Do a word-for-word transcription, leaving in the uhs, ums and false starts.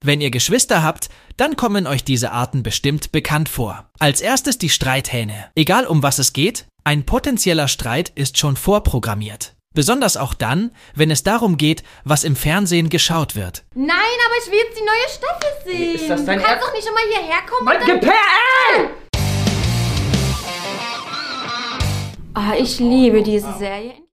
Wenn ihr Geschwister habt, dann kommen euch diese Arten bestimmt bekannt vor. Als erstes die Streithähne. Egal um was es geht, ein potenzieller Streit ist schon vorprogrammiert. Besonders auch dann, wenn es darum geht, was im Fernsehen geschaut wird. Nein, aber ich will jetzt die neue Staffel sehen. Ist das dein du kannst Er- doch nicht schon mal hierher kommen. Mein und Gepäck! Ey! dann- Ah, ich liebe diese Serie.